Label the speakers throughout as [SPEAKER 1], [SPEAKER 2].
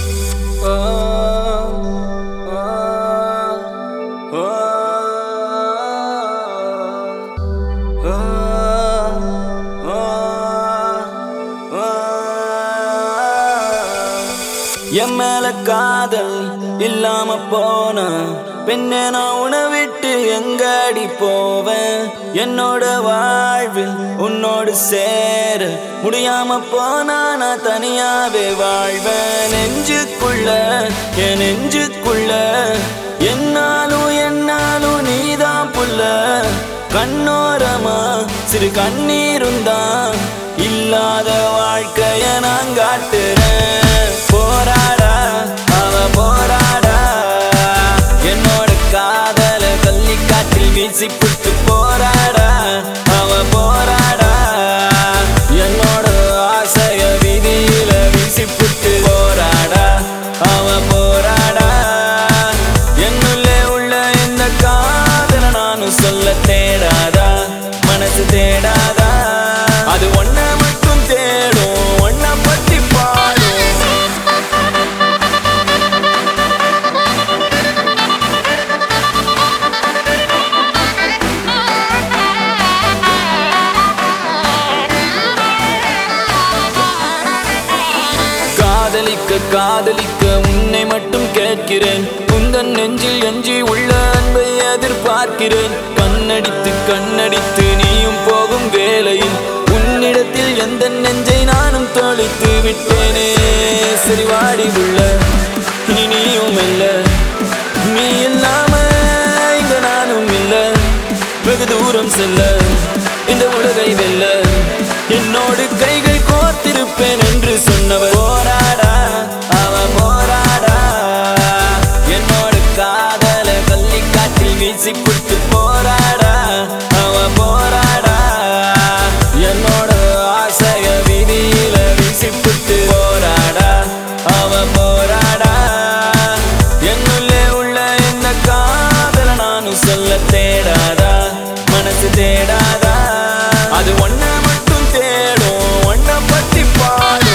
[SPEAKER 1] என் மேல காதல் இல்லாம போன பெண்ணே நான் உன்னை விட்டு எங்கடி போவேன். என்னோட வாழ்வில் உன்னோடு சேர முடியாம போனா நான் தனியாவே வாழ்வேன். நெஞ்சுக்குள்ள என் நெஞ்சுக்குள்ள என்னாலும் நீதான் புள்ள. கண்ணோரமா சிறு கண்ணீருந்தான் இல்லாத வாழ்க்கைய நான் காட்டுறேன். போராடா அவ போராடா என்னோட காதல கள்ளி காற்றில் வீசி புட்டு போராடா அவ போராடா என்னோட ஆசைய விதியில வீசி புட்டு போராடா அவ போராடா. என்னுள்ளே உள்ள இந்த காதல நானும் சொல்ல தேடாதா மனசு தேடாதா. அது ஒன்ன மட்டும் தேடும் ஒன்ன பத்தி பாடும். காதலிக்க காதலிக்க உன்னை மட்டும் கேட்கிறேன். உந்தன் நெஞ்சில் எஞ்சி உள்ள அன்பை எதிர்பார்க்கிறேன். கண்ணடித்து கண்ணடித்து நீயும் போகும் வேளையில் உன்னிடத்தில் எந்த நெஞ்சை நானும் தொலைத்து விட்டேனே. சரி வாடி உள்ள இனி நீயும் இல்ல, நீ இல்லாம இங்க நானும் இல்ல. வெகு தூரம் செல்ல இந்த உலகை வெல்ல என்னோடு கைகள் கோர்த்திருப்பேன் என்று சொன்னவர். போராடா அவ போராடா என்னோட காதல கள்ளி காற்றில் வீசி புட்டு போராடா அவ போராடா என்னோட ஆசைய விதியில வீசி புட்டு போராடா அவ போராடா. என்னுள்ளே உள்ள இந்த காதல நானும் சொல்ல தேடாதா மனசு தேடாதா. அது ஒன்ன மட்டும் தேடும் ஒன்ன பத்தி பாடும்.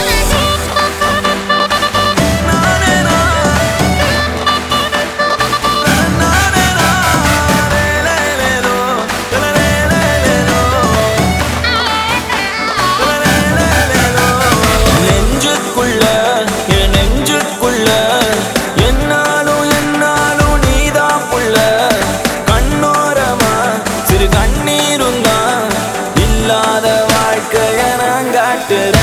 [SPEAKER 1] நெஞ்சுக்குள்ள என் நெஞ்சுக்குள்ள என்னாலும் நீதான் புள்ள. கண்ணோரமா சிறு கண்ணீருந்தான் இல்லாத வாழ்க்கைய நான் காட்டுறேன்.